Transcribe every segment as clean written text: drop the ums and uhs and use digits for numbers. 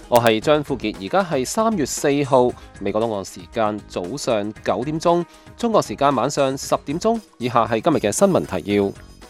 我係張富傑，而家係3月4號，美國東岸時間早上9點鐘，中國時間晚上10點鐘。以下係今日嘅新聞提要。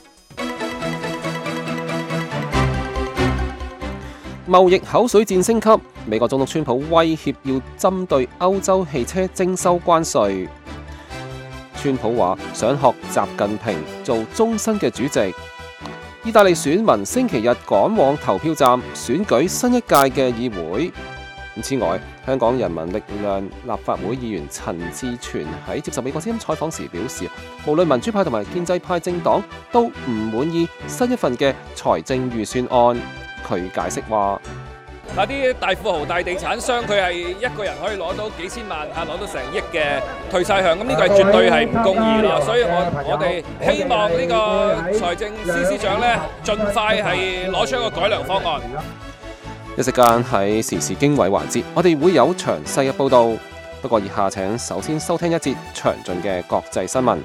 貿易口水戰升級，美國總統川普威脅要針對歐洲汽車徵收關稅。川普話想學習近平做終身嘅主席。意大利選民星期日趕往投票站選舉新一屆嘅議會。此外，香港人民力量立法會議員陳志全喺接受美國之音採訪時表示，無論民主派同埋建制派政黨都唔滿意新一份嘅財政預算案。佢解釋話： 嗱，啲大富豪、大地產商，佢係一個人可以攞到幾千萬，攞到成億嘅退晒向，咁呢個係絕對係唔公義咯。所以我哋希望呢個財政司司長咧，盡快係攞出一個改良方案。 一時間喺時事經緯環節，我哋會有詳細嘅報導。不過以下請首先收聽一節詳盡嘅國際新聞。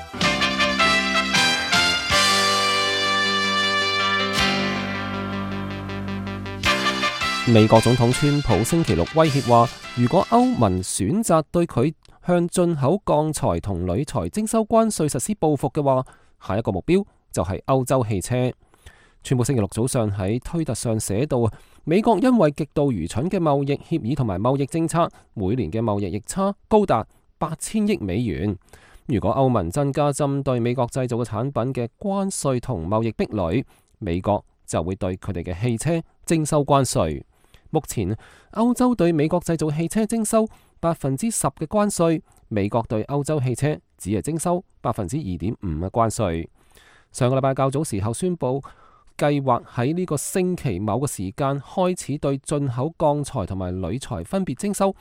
美國總統川普星期六威脅話，如果歐盟選擇對佢向進口鋼材同鋁材徵收關稅實施報復嘅話，下一個目標就係歐洲汽車。川普星期六早上喺推特上寫道，美國因為極度愚蠢嘅貿易協議同埋貿易政策，每年嘅貿易逆差高達8000億美元。如果歐盟增加針對美國製造嘅產品嘅關稅同貿易壁壘，美國就會對佢哋嘅汽車徵收關稅。目前歐洲對美國製造汽車徵收10%嘅關稅，美國對歐洲汽車只係徵收2.5%嘅關稅。上個禮拜較早時候宣布，計劃喺呢個星期某個時間開始對進口鋼材同埋鋁材分別徵收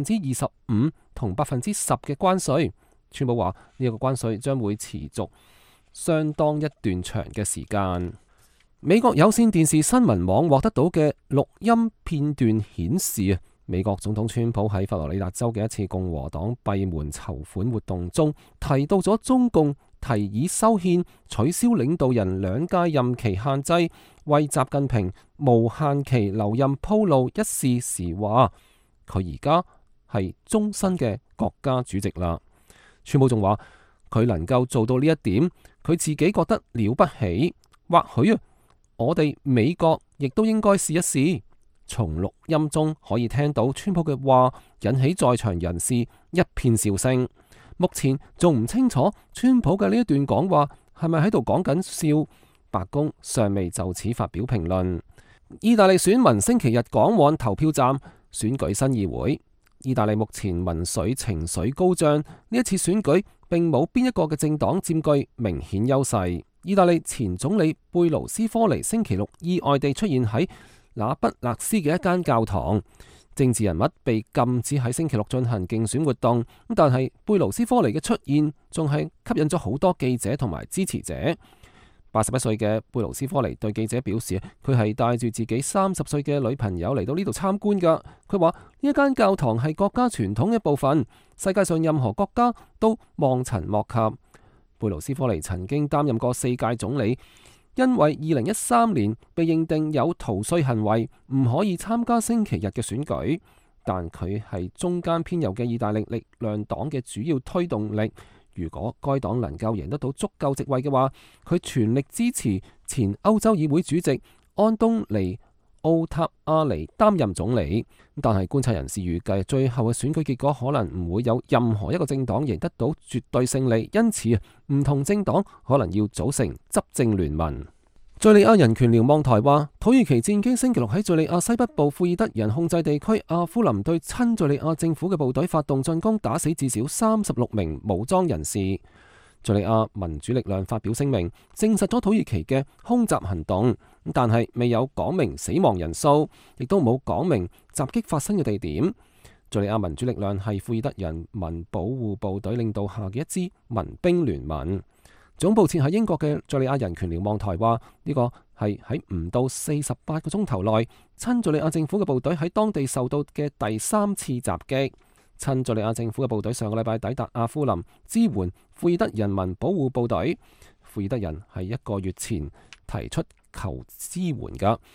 25%同10%嘅關稅。川普話呢個關稅將會持續相當一段長嘅時間。美國有線電視新聞網獲得到嘅錄音片段顯示，美國總統川普喺佛羅里達州嘅一次共和黨閉門籌款活動中，提到咗中共提議修憲取消領導人2屆任期限制，為習近平無限期留任鋪路一事時話，佢而家係終身嘅國家主席啦。川普仲話佢能夠做到呢一點，佢自己覺得了不起，或許我哋美國亦都應該試一試。從錄音中可以聽到川普嘅話引起在場人士一片笑聲。目前仲唔清楚川普嘅呢一段講話係咪喺度講緊笑，白宮尚未就此發表評論。意大利選民星期日趕往投票站選舉新議會。意大利目前民粹情緒高漲，呢一次選舉並冇邊一個嘅政黨佔據明顯優勢。意大利前總理貝盧斯科尼星期六意外地出現喺那不勒斯嘅一間教堂，政治人物被禁止喺星期六進行競選活動，但係貝盧斯科尼嘅出現仲係吸引咗好多記者同埋支持者。81歲嘅貝盧斯科尼對記者表示，佢係帶住自己30歲嘅女朋友嚟到呢度參觀㗎。佢話呢一間教堂係國家傳統嘅一部分，世界上任何國家都望塵莫及。貝盧斯科尼曾經擔任過4屆總理，因為2013年被認定有逃稅行為，唔可以參加星期日嘅選舉。但佢係中間偏右嘅意大利力量黨嘅主要推動力。如果該黨能夠贏得到足夠席位嘅話，佢全力支持前歐洲議會主席安東尼奧塔亞尼擔任總理。但係觀察人士預計，最後嘅選舉結果可能唔會有任何一個政黨贏得到絕對勝利，因此唔同政黨可能要組成執政聯盟。敘利亞人權瞭望台話，土耳其戰機星期六喺敘利亞西北部庫爾德人控制地區阿夫林對親敘利亞政府嘅部隊發動進攻，打死至少36名武裝人士。敘利亞民主力量發表聲明，證實咗土耳其嘅空襲行動，但係未有講明死亡人數，亦都冇講明襲擊發生嘅地點。敘利亞民主力量係庫爾德人民保護部隊領導下嘅一支民兵聯盟。總部設喺英國嘅敘利亞人權瞭望台話，呢個係喺唔到48個鐘頭內，親敘利亞政府嘅部隊喺當地受到嘅第3次襲擊。親敘利亞政府嘅部隊上個禮拜抵達阿夫林，支援庫爾德人民保護部隊。庫爾德人係1個月前提出求支援㗎，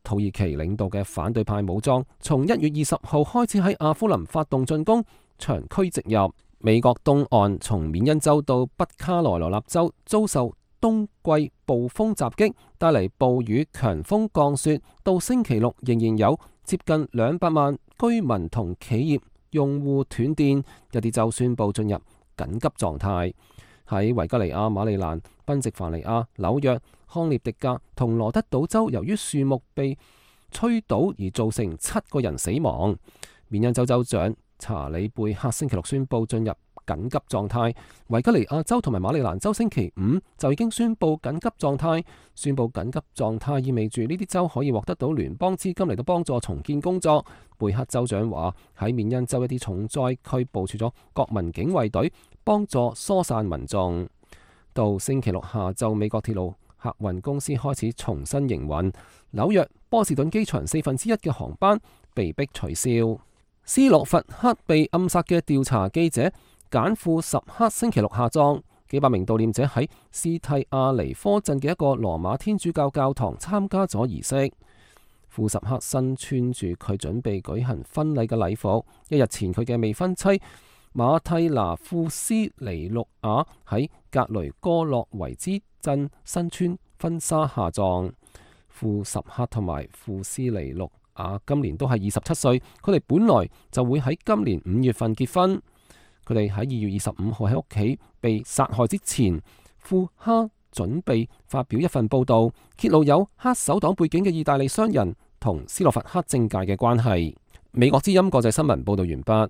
土耳其領導嘅反對派武裝從1月20號開始喺阿夫林發動進攻，長驅直入。美國東岸從緬因州到北卡羅來納州遭受冬季暴風襲擊，帶嚟暴雨、強風、降雪，到星期六仍然有接近200萬居民同企業用戶斷電，一啲州宣布進入緊急狀態。喺維吉尼亞、馬里蘭、賓夕凡尼亞、紐約、康涅狄格同羅德島州，由於樹木被吹倒而造成7個人死亡。緬因州州長查理貝克星期六宣布進入緊急狀態，維吉尼亞州同埋馬里蘭州星期5就已經宣布緊急狀態。宣布緊急狀態意味住呢啲州可以獲得到聯邦資金嚟到幫助重建工作。貝克州長話喺緬因州一啲重災區部署咗國民警衛隊，幫助疏散民眾。到星期六下晝，美國鐵路客運公司開始重新營運，紐約波士頓機場1/4嘅航班被迫取消。斯洛伐克被暗殺嘅調查記者簡庫什克星期六下葬，幾百名悼念者喺斯蒂亞尼科鎮嘅一個羅馬天主教教堂參加咗儀式。庫什克身穿住佢準備舉行婚禮嘅禮服，一日前佢嘅未婚妻馬蒂娜庫斯尼陸亞喺格雷哥洛維茲鎮身穿婚紗下葬。庫什克同埋庫斯尼陸今年都係27歲，佢哋本來就會喺今年5月份結婚。佢哋喺2月25號喺屋企被殺害之前，庫克準備發表一份報道，揭露有黑手黨背景嘅意大利商人同斯洛伐克政界嘅關係。美國之音國際新聞報道完畢。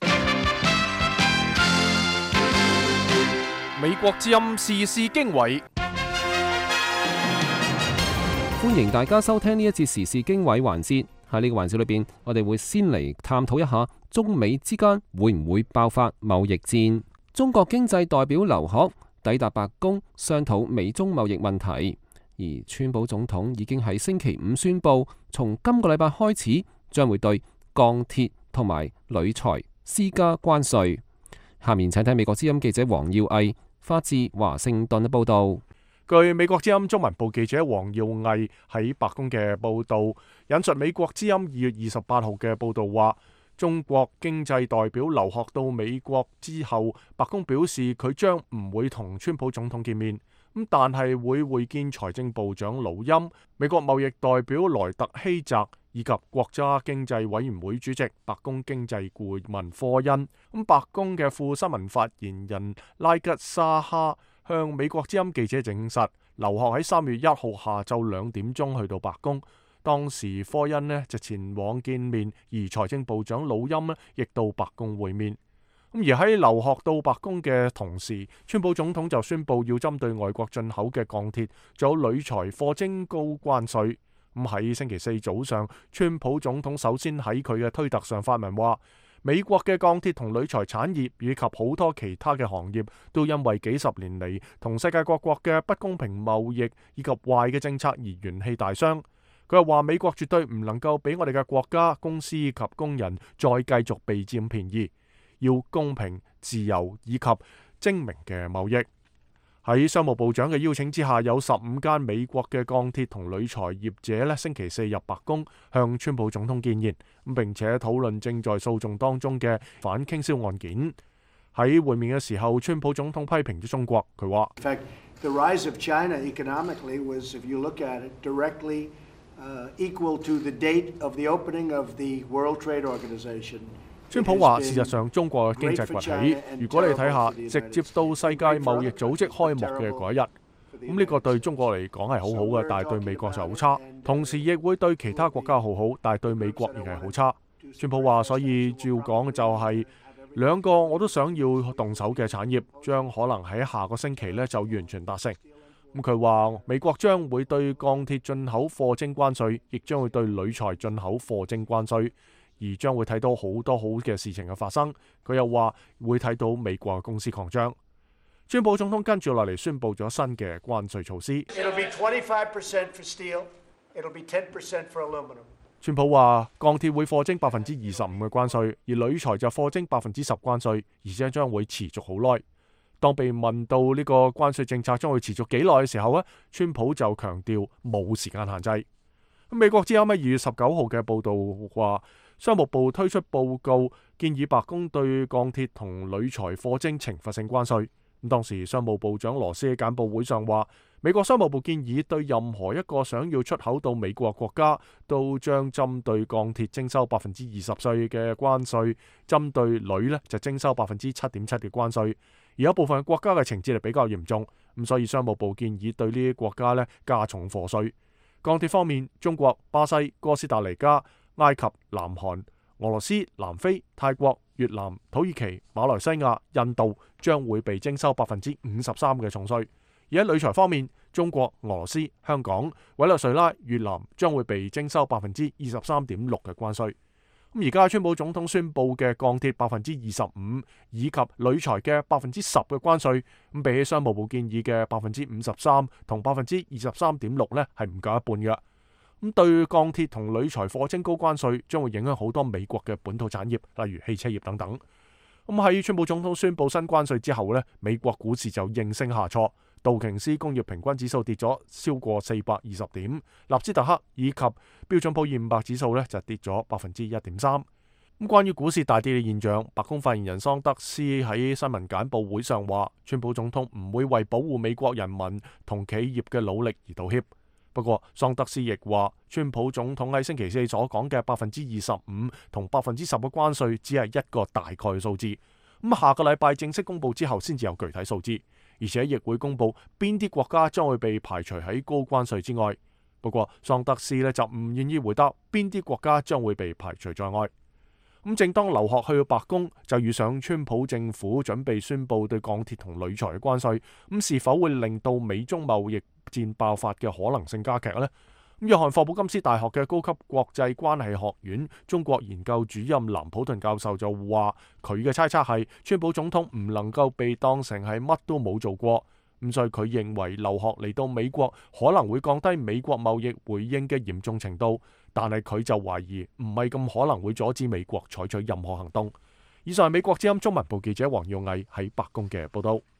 美國之音時事經緯。 歡迎大家收聽呢一節時事經緯環節。喺呢個環節裏邊，我哋會先嚟探討一下中美之間會唔會爆發貿易戰。中國經濟代表劉鶴抵達白宮商討美中貿易問題，而川普總統已經喺星期5宣布，從今個禮拜開始將會對鋼鐵同埋鋁材施加關稅。下面請睇美國之音記者黃耀毅發自華盛頓嘅報道。 據美國之音中文部記者黃耀毅喺白宮嘅報道，引述美國之音2月28號嘅報道話，中國經濟代表劉鶴到美國之後，白宮表示佢將唔會同川普總統見面，但係會會見財政部長魯欽、美國貿易代表萊特希澤以及國家經濟委員會主席、白宮經濟顧問科恩。白宮嘅副新聞發言人拉吉沙哈向美國之音記者證實，劉鶴喺3月1號下晝2點鐘去到白宮，當時科恩就前往見面，而財政部長魯欽亦到白宮會面。而喺劉鶴到白宮嘅同時，川普總統就宣布要針對外國進口嘅鋼鐵仲有鋁材課徵高關稅。喺星期4早上，川普總統首先喺佢嘅推特上發文話，美國嘅鋼鐵同鋁材產業以及好多其他嘅行業都因為幾十年嚟同世界各國嘅不公平貿易以及壞嘅政策而元氣大傷。佢又話美國絕對唔能夠俾我哋嘅國家、公司及工人再繼續被佔便宜，要公平、自由以及精明嘅貿易。喺商務部長嘅邀請之下，有15間美國嘅鋼鐵同鋁材業者星期4入白宮向川普總統見面，並且討論正在訴訟當中嘅反傾銷案件。喺會面嘅時候，川普總統批評咗中國，佢話 ：The rise of China economically was, if you look at it, directly equal to the date of the opening of the World Trade Organization。 川普話：事實上，中國嘅經濟崛起，如果你睇下，直接到世界貿易組織開幕嘅嗰一日，呢個對中國嚟講係好好嘅，但係對美國就好差。同時亦會對其他國家好好，但係對美國亦係好差。川普話：所以照講就係兩個我都想要動手嘅產業，將可能喺下個星期就完全達成。佢話美國將會對鋼鐵進口課徵關稅，亦將會對鋁材進口課徵關稅。而將會睇到好多好嘅事情嘅發生。佢又話會睇到美國嘅公司擴張。川普總統跟住落嚟宣布咗新嘅關稅措施。川普話鋼鐵會課徵25%嘅關稅，而鋁材就課徵10%關稅，而且將會持續好耐。當被問到呢個關稅政策將會持續幾耐嘅時候，川普就強調冇時間限制。 美國之音喺2月19號嘅報導話，商務部推出報告，建議白宮對鋼鐵同鋁材課徵懲罰性關稅。當時商務部長羅斯喺簡報會上話，美國商務部建議對任何一個想要出口到美國國家，都將針對鋼鐵徵收20%嘅關稅，針對鋁呢就徵收7.7%嘅關稅。而有部分國家嘅情節係比較嚴重，咁所以商務部建議對呢啲國家呢加重課稅。鋼鐵方面，中國、巴西、哥斯達黎加、埃及、南韓、俄羅斯、南非、泰國、越南、土耳其、馬來西亞、印度將會被徵收53%嘅重稅。而喺鋁材方面，中國、俄羅斯、香港、委內瑞拉、越南將會被徵收23.6%嘅關稅。咁而家川普總統宣布嘅鋼鐵25%以及鋁材嘅10%嘅關稅，咁比起商務部建議嘅53%同23.6%呢係唔夠一半嘅。咁對鋼鐵同鋁材課徵高關稅，將會影響好多美國嘅本土產業，例如汽車業等等。咁喺川普總統宣布新關稅之後呢，美國股市就應聲下挫，道瓊斯工業平均指數跌咗超過420點，納斯達克以及標準普爾500指數呢就跌咗1.3%。咁關於股市大跌嘅現象，白宮發言人桑德斯喺新聞簡報會上話，川普總統唔會為保護美國人民同企業嘅努力而道歉。不過，桑德斯亦話，川普總統喺星期四所講嘅25%同10%嘅關稅只係一個大概嘅數字。咁下個禮拜正式公佈之後，先至有具體數字，而且亦會公佈邊啲國家將會被排除喺高關稅之外。不過，桑德斯呢就唔願意回答邊啲國家將會被排除在外。咁正當劉鶴去到白宮，就遇上川普政府準備宣佈對鋼鐵同鋁材嘅關稅，咁是否會令到美中貿易戰爆發嘅可能性加劇呢？約翰霍普金斯大學嘅高級國際關係學院中國研究主任藍普頓教授就話，佢嘅猜測係川普總統唔能夠被當成係乜都冇做過，咁所以佢認為劉鶴嚟到美國可能會降低美國貿易回應嘅嚴重程度，但係佢就懷疑唔係咁可能會阻止美國採取任何行動。以上係美國之音中文部記者黃耀毅喺白宮嘅報道。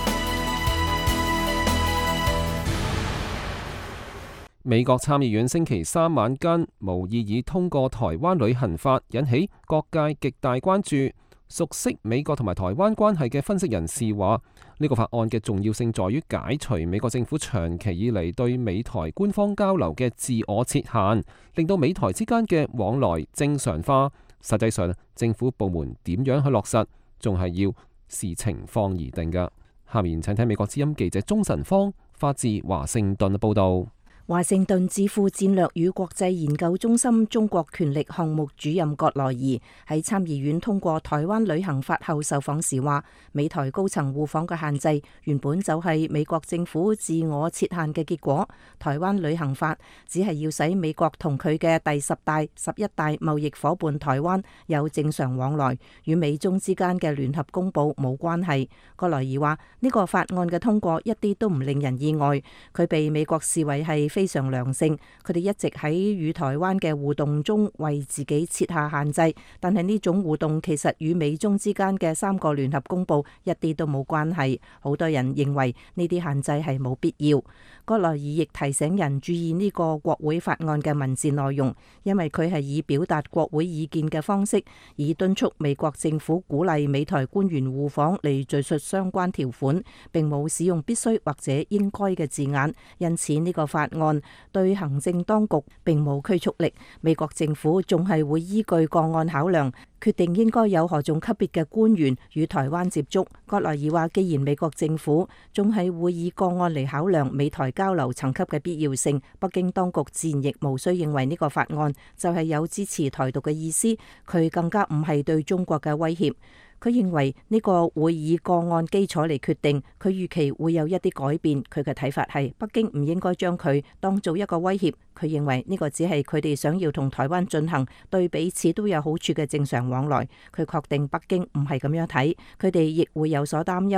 美國參議院星期三晚間無異議通過台灣旅行法，引起各界極大關注。熟悉美國同埋台灣關係嘅分析人士話，呢個法案嘅重要性在於解除美國政府長期以嚟對美台官方交流嘅自我設限，令到美台之間嘅往來正常化。實際上，政府部門點樣去落實，仲係要視情況而定㗎。下面請睇美國之音記者鍾晨芳發自華盛頓嘅報導。 華盛頓智庫戰略與國際研究中心中國權力項目主任葛萊儀喺參議院通過台灣旅行法後受訪時話，美台高層互訪嘅限制原本就係美國政府自我設限嘅結果。台灣旅行法只係要使美國同佢嘅第10大、11大貿易夥伴台灣有正常往來，與美中之間嘅聯合公佈冇關係。葛萊儀話，呢個法案嘅通過一啲都唔令人意外，佢被美國視為係非常良性，佢哋一直喺與台灣嘅互動中為自己設下限制，但係呢種互動其實與美中之間嘅3個聯合公報一啲都冇關係。好多人認為呢啲限制係冇必要。葛萊儀亦提醒人注意呢個國會法案嘅文字內容，因為佢係以表達國會意見嘅方式，以敦促美國政府鼓勵美台官員互訪嚟敘述相關條款，並冇使用必須或者應該嘅字眼，因此呢個法案對行政當局並冇拘束力。美國政府仲係會依據個案考量，決定應該有何種級別嘅官員與台灣接觸。葛萊儀話，既然美國政府仲係會以個案嚟考量美台交流層級嘅必要性，北京當局自然亦無需認為呢個法案就係有支持台獨嘅意思，佢更加唔係對中國嘅威脅。佢認為呢個會以個案基礎嚟決定，佢預期會有一啲改變。佢嘅睇法係北京唔應該將佢當做一個威脅。佢認為呢個只係佢哋想要同台灣進行對彼此都有好處嘅正常往來。佢確定北京唔係咁樣睇，佢哋亦會有所擔憂。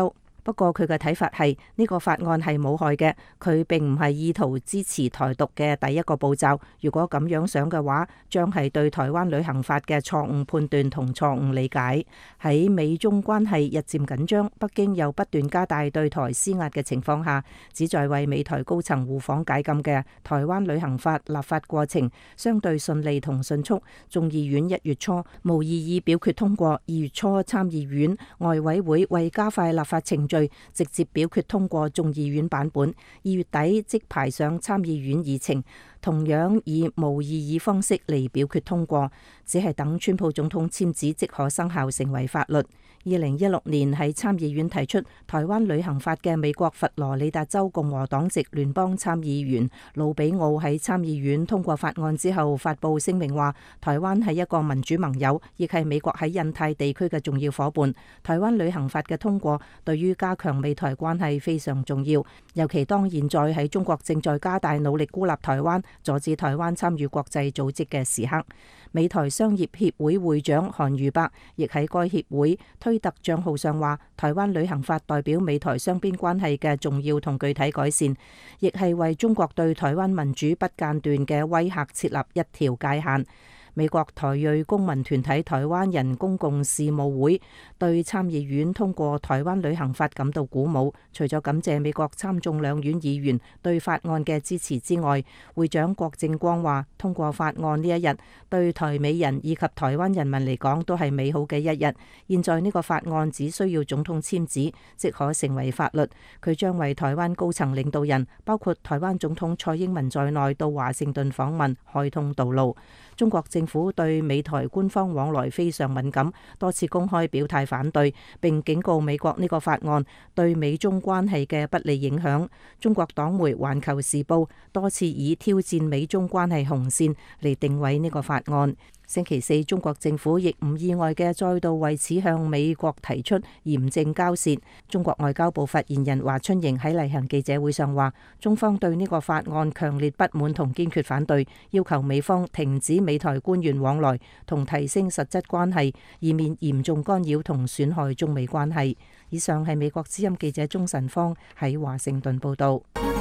不過佢嘅睇法係呢個法案係冇害嘅，佢並唔係意圖支持台獨嘅第一個步驟。如果咁樣想嘅話，將係對台灣旅行法嘅錯誤判斷同錯誤理解。喺美中關係日漸緊張，北京又不斷加大對台施壓嘅情況下，旨在為美台高層互訪解禁嘅台灣旅行法立法過程相對順利同迅速。眾議院1月初無異議表決通過，2月初參議院外委會為加快立法程序，直接表決通過眾議院版本，2月底即排上參議院議程，同樣以無異議方式嚟表決通過，只係等川普總統簽字即可生效成為法律。2016年喺參議院提出台灣旅行法嘅美國佛羅里達州共和黨籍聯邦參議員魯比奧喺參議院通過法案之後發布聲明話，台灣係一個民主盟友，亦係美國喺印太地區嘅重要夥伴。台灣旅行法嘅通過對於加強美台關係非常重要，尤其當現在喺中國正在加大努力孤立台灣，阻止台灣參與國際組織嘅時刻。美台商業協會會長韓瑜伯亦喺該協會推特賬號上話，台灣旅行法代表美台雙邊關係嘅重要同具體改善，亦係為中國對台灣民主不間斷嘅威嚇設立一條界限。美國台裔公民團體台灣人公共事務會對參議院通過台灣旅行法感到鼓舞，除咗感謝美國參眾兩院議員對法案嘅支持之外，會長郭正光話，通過法案呢一日對台美人以及台灣人民嚟講都係美好嘅一日。現在呢個法案只需要總統簽字即可成為法律，佢將為台灣高層領導人，包括台灣總統蔡英文在內到華盛頓訪問開通道路。中國政府對美台官方往來非常敏感，多次公開表態反對，並警告美國呢個法案對美中關係嘅不利影響。中國黨媒《環球時報》多次以挑戰美中關係紅線嚟定位呢個法案。星期四，中國政府亦唔意外嘅再度為此向美國提出嚴正交涉。中國外交部發言人華春瑩喺例行記者會上話，中方對呢個法案強烈不滿同堅決反對，要求美方停止美台官員往來同提升實質關係，以免嚴重干擾同損害中美關係。以上係美國之音記者鍾晨芳喺華盛頓報道。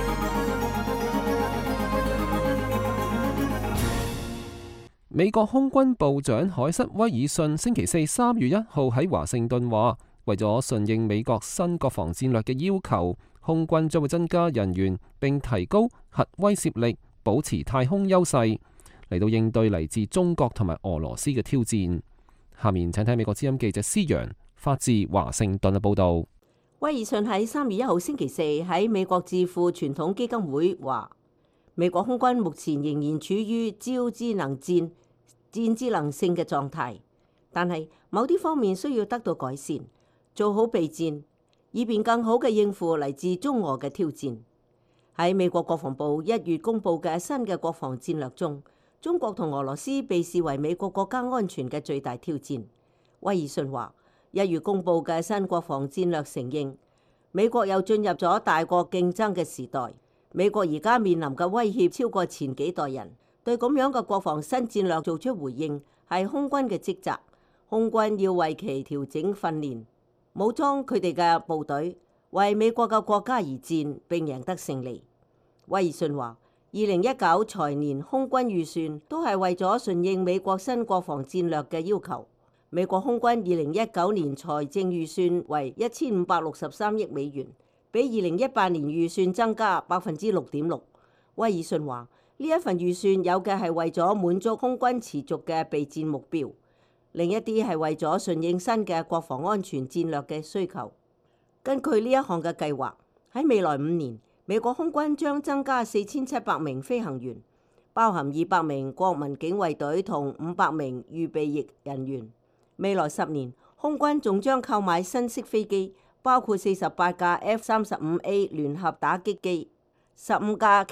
美國空軍部長海瑟威爾遜星期四3月1號喺華盛頓話，為咗順應美國新國防戰略嘅要求，空軍將會增加人員並提高核威懾力，保持太空優勢，嚟到應對嚟自中國同埋俄羅斯嘅挑戰。下面請睇美國之音記者施陽發自華盛頓嘅報導。 威爾遜喺3月1號星期四喺美國智庫傳統基金會話，美國空軍目前仍然處於超智能戰智能性嘅狀態，但係某啲方面需要得到改善，做好備戰，以便更好嘅應付嚟自中俄嘅挑戰。喺美國國防部1月公布嘅新嘅國防戰略中，中國同俄羅斯被視為美國國家安全嘅最大挑戰。威爾遜話，1月公布嘅新國防戰略承認，美國又進入咗大國競爭嘅時代。美國而家面臨嘅威脅超過前幾代人。對咁樣嘅國防新戰略做出回應，係空軍嘅職責。空軍要為其調整訓練、武裝佢哋嘅部隊，為美國嘅國家而戰並贏得勝利。威爾遜話，2019財年空軍預算都係為咗順應美國新國防戰略嘅要求。美國空軍2019年財政預算為1563億美元，比2018年預算增加6.6%。威爾遜話，呢一份預算有嘅係為咗滿足空軍持續嘅備戰目標，另一啲係為咗順應新嘅國防安全戰略嘅需求。根據呢一項嘅計劃，喺未來5年，美國空軍將增加4700名飛行員，包含200名國民警衛隊同500名預備役人員。未來10年，空軍仲將購買新式飛機，包括48架 F-35A 聯合打擊機、15架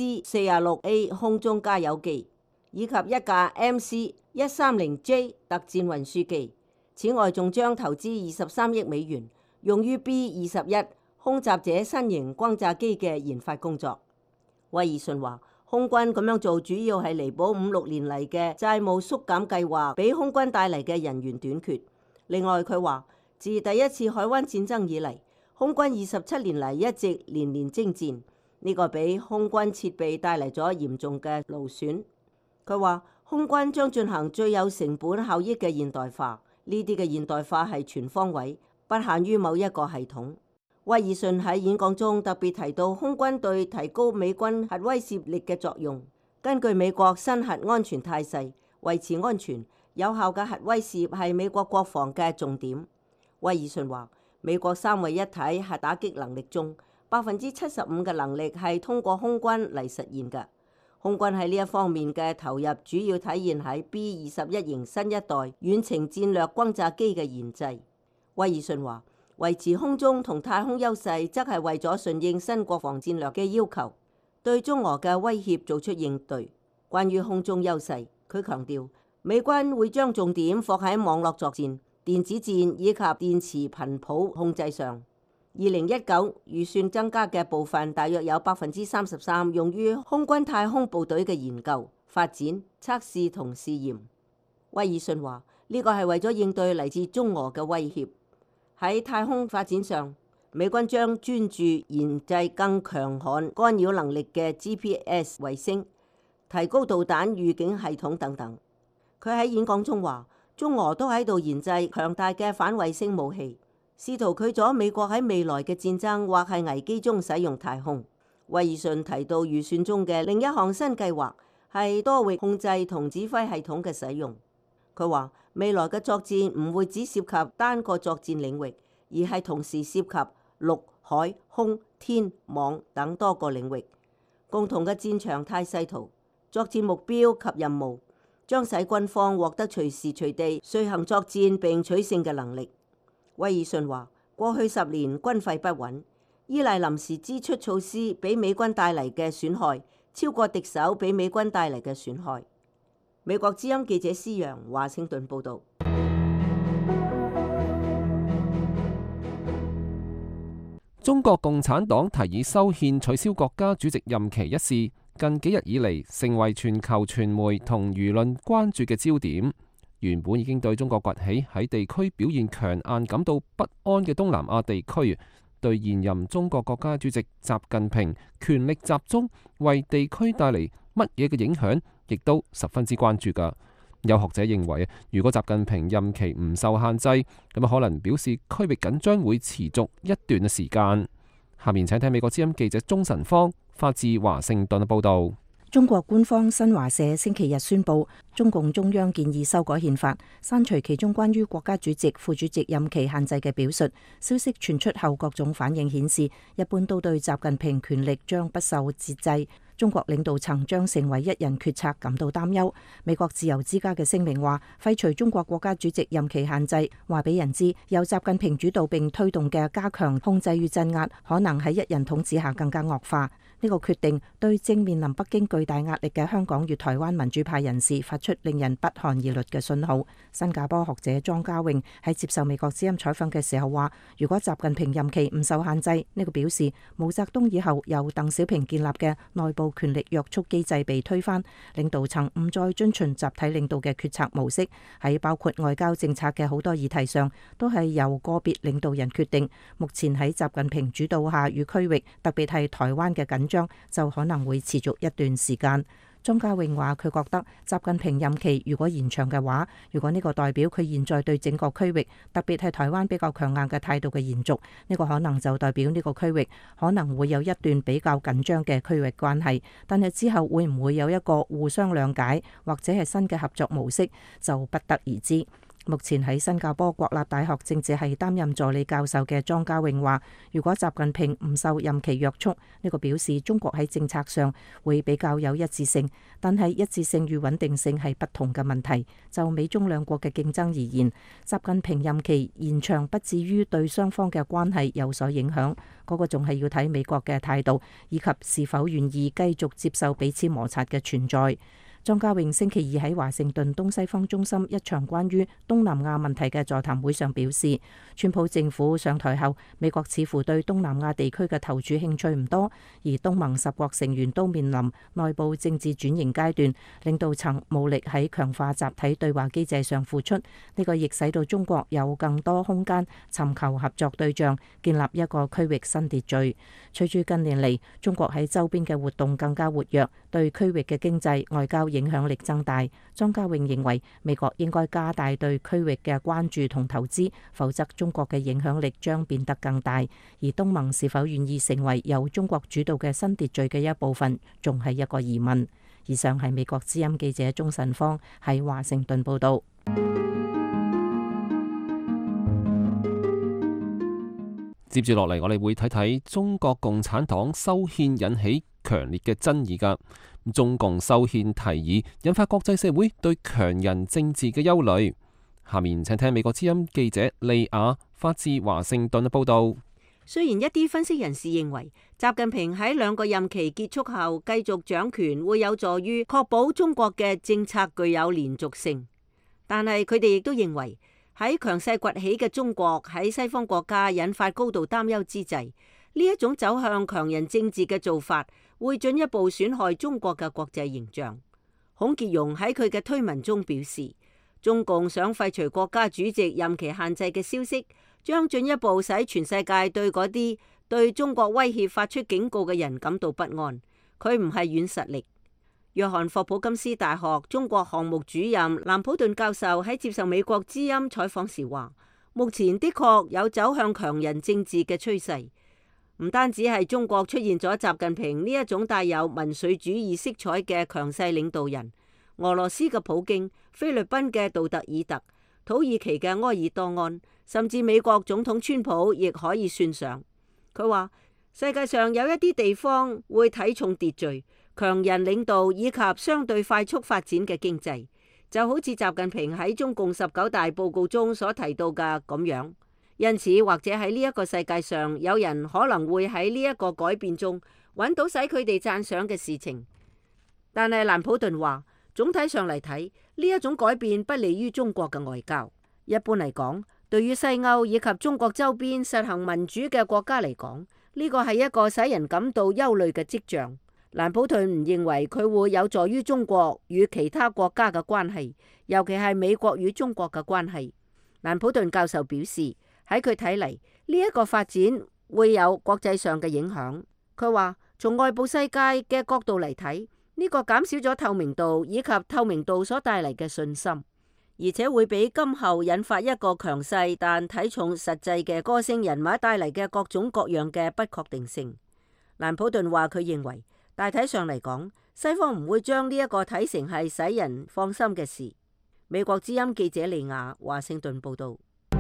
KC-46A 空中加油機，以及1架 MC-130J 特戰運輸機。此外，仲將投資23億美元，用於 B-21空襲者新型轟炸機嘅研發工作。威爾遜話，空軍咁樣做主要係彌補5-6年嚟嘅債務縮減計劃俾空軍帶嚟嘅人員短缺。另外，佢話自第一次海灣戰爭以嚟， 空軍27年嚟一直年年征戰，呢個俾空軍設備帶嚟咗嚴重嘅勞損。佢話空軍將進行最有成本效益嘅現代化，呢啲嘅現代化係全方位，不限於某一個系統。威爾遜喺演講中特別提到空軍對提高美軍核威懾力嘅作用。根據美國新核安全態勢，維持安全有效嘅核威懾係美國國防嘅重點。威爾遜話，美國三位一體核打擊能力中，75%嘅能力係通過空軍嚟實現嘅。空軍喺呢一方面嘅投入主要體現喺 B-21型新一代遠程戰略轟炸機嘅研製。威爾遜話，維持空中同太空優勢，則係為咗順應新國防戰略嘅要求，對中俄嘅威脅做出應對。關於空中優勢，佢強調美軍會將重點放喺網絡作戰、電子戰以及電磁頻譜控制上。2019預算增加嘅部分大約有33%用於空軍太空部隊嘅研究、發展、測試同試驗。威爾遜話，呢個係為咗應對嚟自中俄嘅威脅。喺太空發展上，美軍將專注研製更強悍干擾能力嘅 GPS 衛星，提高導彈預警系統等等。佢喺演講中話，中俄都喺度研製強大嘅反衛星武器，試圖拒咗美國喺未來嘅戰爭或係危機中使用太空。威爾遜提到預算中嘅另一項新計劃係多域控制同指揮系統嘅使用。佢話未來嘅作戰唔會只涉及單個作戰領域，而係同時涉及陸、海、空、天、網等多個領域。共同嘅戰場態勢圖、作戰目標及任務，將使軍方獲得隨時隨地遂行作戰並取勝嘅能力。威爾遜話：過去10年軍費不穩，依賴臨時支出措施俾美軍帶嚟嘅損害，超過敵手俾美軍帶嚟嘅損害。美國之音記者施洋華盛頓報導。 中國共產黨提議修憲取消國家主席任期一事，近幾日以嚟成為全球傳媒同輿論關注嘅焦點。原本已經對中國崛起喺地區表現強硬感到不安嘅東南亞地區，對現任中國國家主席習近平權力集中為地區帶嚟乜嘢嘅影響，亦都十分之關注㗎。有學者認為，如果習近平任期唔受限制，咁可能表示區域緊張會持續一段嘅時間。下面請睇美國之音記者鐘晨芳發自華盛頓嘅報導。 中國官方新華社星期日宣布，中共中央建議修改憲法，刪除其中關於國家主席、副主席任期限制嘅表述。消息傳出後，各種反應顯示，一般都對習近平權力將不受節制，中國領導層將成為一人決策感到擔憂。美國自由之家嘅聲明話，廢除中國國家主席任期限制，話俾人知由習近平主導並推動嘅加強控制與鎮壓，可能喺一人統治下更加惡化。呢個決定對正面臨北京巨大壓力嘅香港與台灣民主派人士發出令人不寒而栗嘅信號。新加坡學者莊家穎喺接受美國之音採訪嘅時候話，如果習近平任期唔受限制，呢個表示毛澤東以後由鄧小平建立嘅內部權力約束機制被推翻，領導層唔再遵循集體領導嘅決策模式，喺包括外交政策嘅好多議題上都係由個別領導人決定。目前喺習近平主導下與區域，特別係台灣嘅緊張就可能會持續一段時間。莊家穎話，佢覺得習近平任期如果延長嘅話，如果呢個代表佢現在對整個區域，特別係台灣比較強硬嘅態度嘅延續，呢個可能就代表呢個區域可能會有一段比較緊張嘅區域關係，但係之後會唔會有一個互相諒解或者係新嘅合作模式，就不得而知。目前喺新加坡國立大學政治系擔任助理教授嘅莊家穎話，如果習近平唔受任期約束，呢個表示中國喺政策上會比較有一致性，但係一致性與穩定性係不同嘅問題。就美中兩國嘅競爭而言，習近平任期延長不至於對雙方嘅關係有所影響，嗰個仲係要睇美國嘅態度以及是否願意繼續接受彼此摩擦嘅存在。 莊家榮星期二喺華盛頓東西方中心一場關於東南亞問題嘅座談會上表示，川普政府上台後，美國似乎對東南亞地區嘅投注興趣唔多，而東盟10國成員都面臨內部政治轉型階段，領導層無力喺強化集體對話機制上付出，呢個亦使到中國有更多空間尋求合作對象，建立一個區域新秩序。隨住近年嚟中國喺周邊嘅活動更加活躍，對區域嘅經濟外交影響力增大。莊家榮認為美國應該加大對區域嘅關注同投資，否則中國嘅影響力將變得更大。而東盟是否願意成為由中國主導嘅新秩序嘅一部分，仲係一個疑問。以上係美國之音記者鍾晨芳喺華盛頓報道。 接住落嚟，我哋會睇睇中國共產黨修憲引起強烈嘅爭議㗎。中共修憲提議引發國際社會對強人政治嘅憂慮。下面請聽美國之音記者利亞發自華盛頓嘅報導。 雖然一啲分析人士認為習近平喺2個任期結束後繼續掌權會有助於確保中國嘅政策具有連續性，但係佢哋亦都認為喺強勢崛起嘅中國喺西方國家引發高度擔憂之際，呢一種走向強人政治嘅做法會進一步損害中國嘅國際形象。孔傑容喺佢嘅推文中表示，中共想廢除國家主席任期限制嘅消息，將進一步使全世界對嗰啲對中國威脅發出警告嘅人感到不安。佢唔係軟實力。約翰霍普金斯大學中國項目主任蘭普頓教授喺接受美國之音採訪時話，目前的確有走向強人政治嘅趨勢。唔單止係中國出現咗習近平呢一種帶有民粹主義色彩嘅強勢領導人，俄羅斯嘅普京、菲律賓嘅杜特爾特、土耳其嘅埃爾多安，甚至美國總統川普亦可以算上。佢話世界上有一啲地方會睇重秩序、強人領導以及相對快速發展嘅經濟，就好似習近平喺中共19大報告中所提到嘅咁樣。因此，或者喺呢一個世界上，有人可能會喺呢一個改變中揾到使佢哋讚賞嘅事情。但係蘭普頓話，總體上嚟睇，呢一種改變不利於中國嘅外交。一般嚟講，對於西歐以及中國周邊實行民主嘅國家嚟講，呢個係一個使人感到憂慮嘅跡象。蘭普頓唔認為佢會有助於中國與其他國家嘅關係，尤其係美國與中國嘅關係。蘭普頓教授表示，喺佢睇嚟，呢一個發展會有國際上嘅影響。佢話，從外部世界嘅角度嚟睇，呢個減少咗透明度以及透明度所帶嚟嘅信心，而且會俾今後引發一個強勢但睇重實際嘅個性人物帶嚟嘅各種各樣嘅不確定性。蘭普頓話，佢認為大體上嚟講，西方唔會將呢一個睇成係使人放心嘅事。美國之音記者利亞華盛頓報道。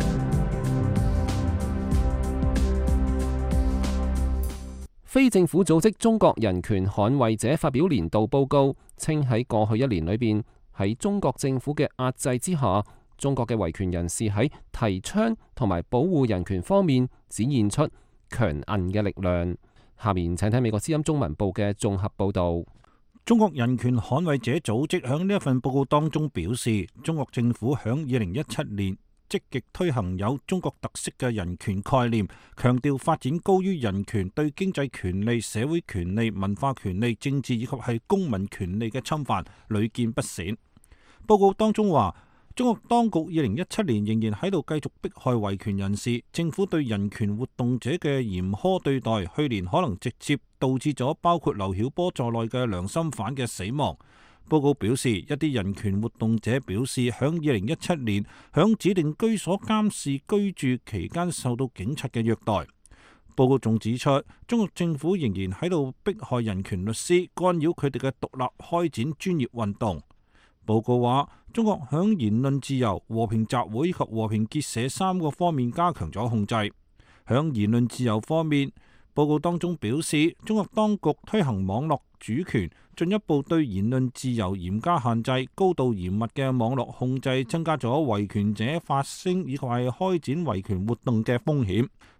非政府組織中國人權捍衛者發表年度報告，稱喺過去1年裏邊，喺中國政府嘅壓制之下，中國嘅維權人士喺提倡同埋保護人權方面展現出強韌嘅力量。下面請睇美國之音中文部嘅綜合報導。 中國人權捍衛者組織喺呢一份報告當中表示，中國政府喺2017年積極推行有中國特色嘅人權概念，強調發展高於人權，對經濟權利、社會權利、文化權利、政治以及係公民權利嘅侵犯屢見不鮮。報告當中話，中國當局2017年仍然喺度繼續迫害維權人士，政府對人權活動者嘅嚴苛對待，去年可能直接導致咗包括劉曉波在內嘅良心犯嘅死亡。報告表示，一啲人權活動者表示，響2017年響指定居所監視居住期間受到警察嘅虐待。報告仲指出，中國政府仍然喺度迫害人權律師，干擾佢哋嘅獨立開展專業運動。報告話，中國響言論自由、和平集會及和平結社3個方面加強咗控制。響言論自由方面，報告當中表示，中國當局推行網絡主權，進一步對言論自由嚴加限制，高度嚴密嘅網絡控制增加咗維權者發聲以及係開展維權活動嘅風險。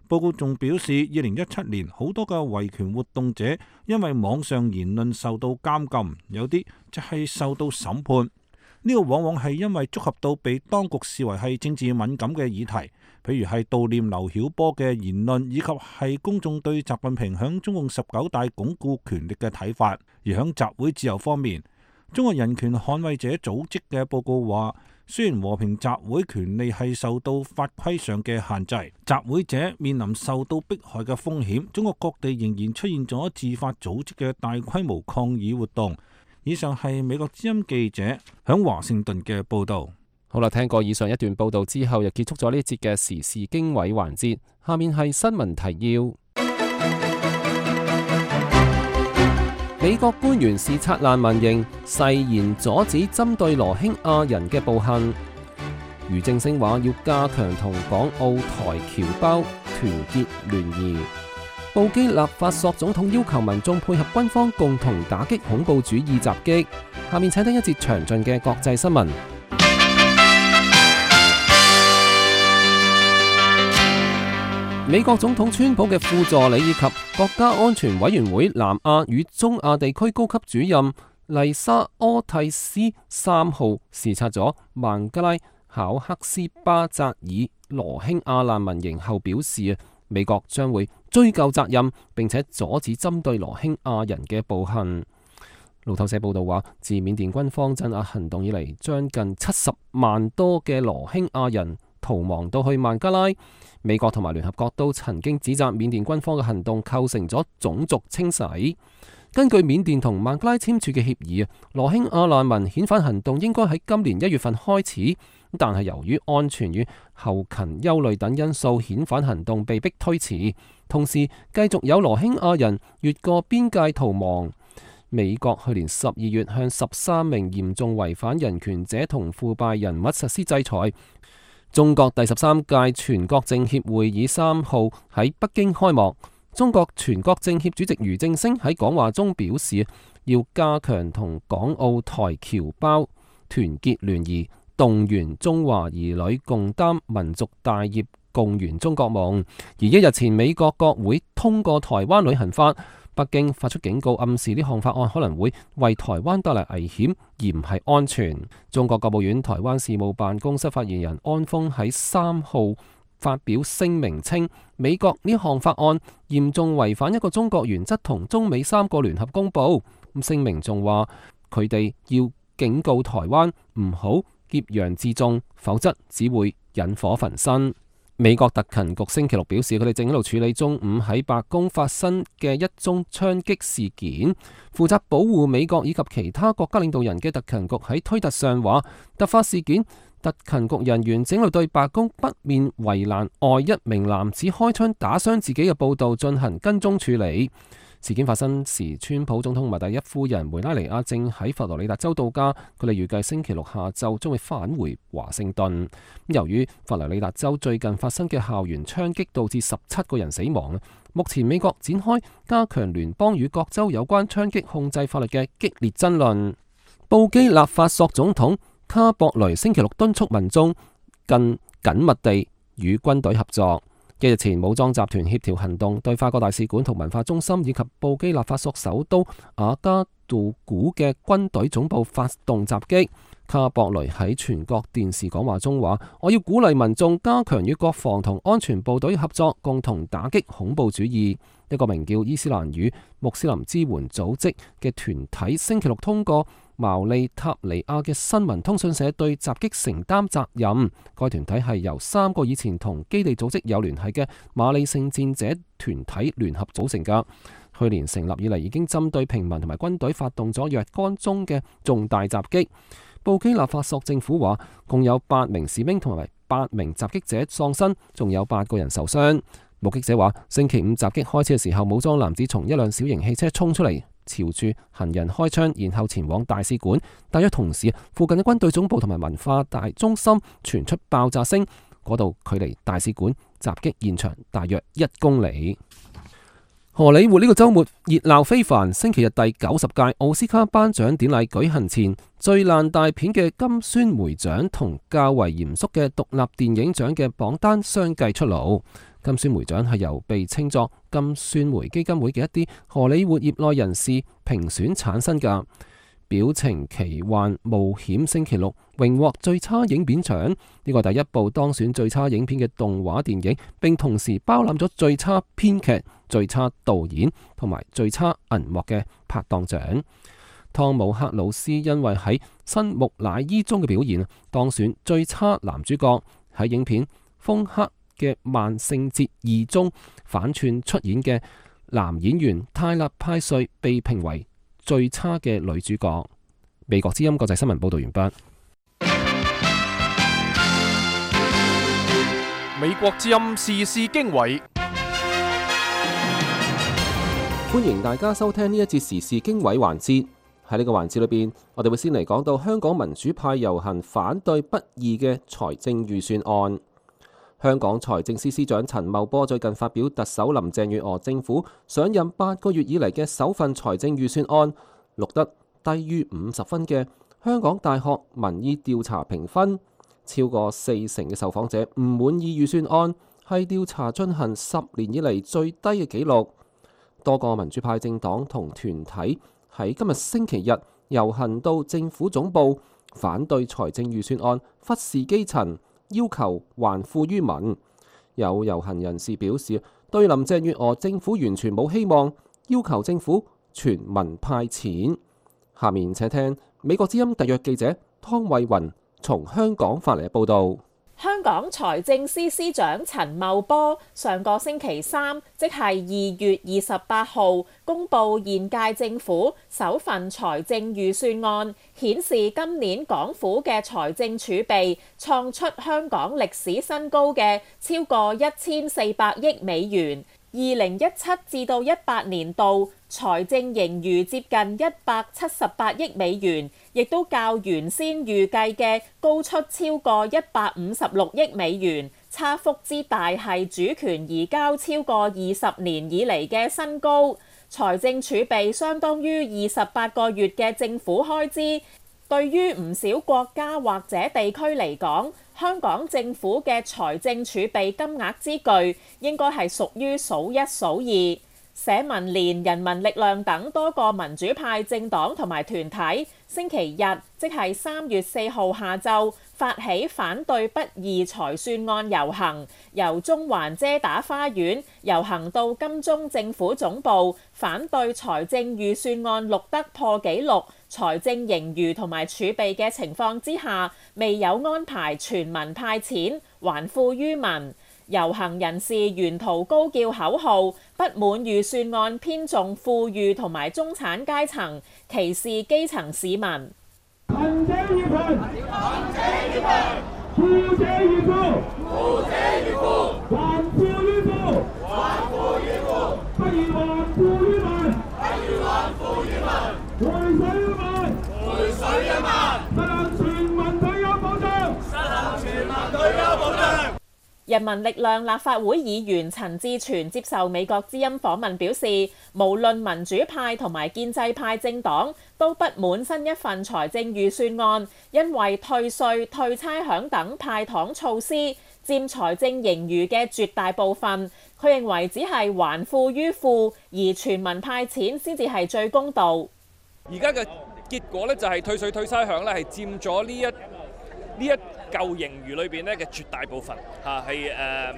報告仲表示，2017年好多嘅維權活動者因為網上言論受到監禁，有啲就係受到審判。呢個往往係因為觸及到被當局視為係政治敏感嘅議題，譬如係悼念劉曉波嘅言論，以及係公眾對習近平響中共19大鞏固權力嘅睇法。而響集會自由方面，中國人權捍衛者組織嘅報告話，雖然和平集會權利係受到法規上嘅限制，集會者面臨受到迫害嘅風險，中國各地仍然出現咗自發組織嘅大規模抗議活動。以上係美國之音記者響華盛頓嘅報道。 好啦，聽過以上一段報道之後，又結束咗呢一節嘅時事經緯環節。下面係新聞提要。美國官員視察難民營，誓言阻止針對羅興亞人嘅暴行。俞正聲話要加強同港澳台僑胞團結聯誼。布基納法索總統要求民眾配合軍方共同打擊恐怖主義襲擊。下面請聽一節詳盡嘅國際新聞。美國總統川普嘅副助理以及國家安全委員會南亞與中亞地區高級主任麗莎柯蒂斯3號視察咗孟加拉考克斯巴扎爾羅興亞難民營後表示，美國將會追究責任，並且阻止針對羅興亞人嘅暴行。路透社報道話，自緬甸軍方鎮壓行動以嚟，將近70萬多嘅羅興亞人逃亡到去孟加拉。美國同埋聯合國都曾經指責緬甸軍方嘅行動構成咗種族清洗。根據緬甸同孟加拉簽署嘅協議，羅興亞難民遣返行動應該喺今年1月份開始。但係由於安全與後勤憂慮等因素，遣返行動被迫推遲。同時，繼續有羅興亞人越過邊界逃亡。美國去年12月向13名嚴重違反人權者同腐敗人物實施制裁。中國第13屆全國政協會議3號喺北京開幕。中國全國政協主席俞正聲喺講話中表示，要加強同港澳台僑胞團結聯誼，動員中華兒女共擔民族大業，共圓中國夢。而1日前，美國國會通過台灣旅行法，北京發出警告，暗示呢項法案可能會為台灣帶來危險，而唔係安全。中國國務院台灣事務辦公室發言人安峰喺3號發表聲明稱，美國呢項法案嚴重違反一個中國原則同中美3個聯合公報。聲明仲話，佢哋要警告台灣唔好挾洋自重，否則只會引火焚身。美國特勤局星期六表示，佢哋正喺度處理中午喺白宮發生嘅一宗槍擊事件。負責保護美國以及其他國家領導人嘅特勤局喺推特上話，突發事件，特勤局人員正喺度對白宮北面圍欄外一名男子開槍打傷自己嘅報道進行跟蹤處理。事件發生時，川普總統同埋第一夫人梅拉尼亞正喺佛羅里達州度假，佢哋預計星期六下晝將會返回華盛頓。由於佛羅里達州最近發生嘅校園槍擊導致17個人死亡，目前美國展開加強聯邦與各州有關槍擊控制法律嘅激烈爭論。布基納法索總統卡博雷星期六敦促民眾更緊密地與軍隊合作。1日前，武裝集團協調行動對法國大使館同文化中心以及布基納法索首都瓦加杜古嘅軍隊總部發動襲擊。卡博雷喺全國電視講話中話：我要鼓勵民眾加強與國防同安全部隊合作，共同打擊恐怖主義。一個名叫伊斯蘭與穆斯林支援組織嘅團體星期六通過毛利塔尼亞嘅新聞通訊社對襲擊承擔責任。該團體係由3個以前同基地組織有聯繫嘅馬里聖戰者團體聯合組成㗎。去年成立以嚟，已經針對平民同埋軍隊發動咗若干宗嘅重大襲擊。布基納法索政府話，共有8名士兵同埋8名襲擊者喪生，仲有8個人受傷。目擊者話，星期五襲擊開始嘅時候，武裝男子從一輛小型汽車衝出嚟，朝住行人開槍，然後前往大使館。大約同時，附近嘅軍隊總部同埋文化大中心傳出爆炸聲，嗰度距離大使館襲擊現場大約1公里。荷里活呢個週末熱鬧非凡，星期日第90屆奧斯卡頒獎典禮舉行前，最爛大片嘅金酸梅獎同較為嚴肅嘅獨立電影獎嘅榜單相繼出爐。 金酸梅獎係由被稱作金酸梅基金會嘅一啲荷里活業內人士評選產生㗎。表情奇幻冒險星期六榮獲最差影片獎，呢個第一部當選最差影片嘅動畫電影，並同時包攬咗最差編劇、最差導演同埋最差銀幕嘅拍檔獎。湯姆克魯斯因為喺新木乃伊中嘅表現當選最差男主角，喺影片《風克嘅萬聖節2》中反串出演嘅男演員泰勒派瑞被評為最差嘅女主角。美國之音國際新聞報道完畢。 美國之音時事經緯， 歡迎大家收聽呢一節時事經緯環節。喺呢個環節裏邊，我哋會先嚟講到香港民主派遊行反對不義嘅財政預算案。香港財政司司長陳茂波最近發表特首林鄭月娥政府上任8個月以嚟嘅首份財政預算案，錄得低於50分嘅香港大學民意調查評分，超過40%嘅受訪者唔滿意預算案，係調查進行10年以嚟最低嘅紀錄。多個民主派政黨同團體喺今日星期日遊行到政府總部，反對財政預算案忽視基層，要求還富於民。有遊行人士表示，對林鄭月娥政府完全冇希望，要求政府全民派錢。下面請聽美國之音特約記者湯慧雲從香港發嚟嘅報導。 香港財政司司長陳茂波上個星期三，即係2月28號，公布現屆政府首份財政預算案，顯示今年港府嘅財政儲備創出香港歷史新高嘅超過1400億美元。2017至到18年度財政盈餘接近178億美元，亦都較原先預計嘅高出超過156億美元，差幅之大係主權移交超過20年以嚟嘅新高。財政儲備相當於28個月嘅政府開支。對於唔少國家或者地區嚟講，香港政府嘅財政儲備金額之巨，應該係屬於數一數二。社民連、人民力量等多個民主派政黨同埋團體，星期日即係3月4號下晝發起反對不義財算案遊行，由中環遮打花園遊行到金鐘政府總部，反對財政預算案錄得破紀錄財政盈餘同埋儲備嘅情況之下，未有安排全民派錢，還富於民。遊行人士沿途高叫口號，不滿預算案偏重富裕同埋中產階層，歧視基層市民。 貧者越貧，貧者越貧；富者越富，富者越富；還富於富，還富於富；不如還富於民，不如還富於民；回水一萬，回水一萬；實行全民退休保障，實行全民退休保障。 人民力量立法會議員陳志全接受美國之音訪問表示，無論民主派同埋建制派政黨都不滿新一份財政預算案，因為退稅、退差餉等派糖措施佔財政盈餘嘅絕大部分。佢認為只係還富於富，而全民派錢先至係最公道。 而家嘅結果呢，就係退稅退差餉呢係佔咗呢一舊盈餘裏邊咧嘅絕大部分嚇，係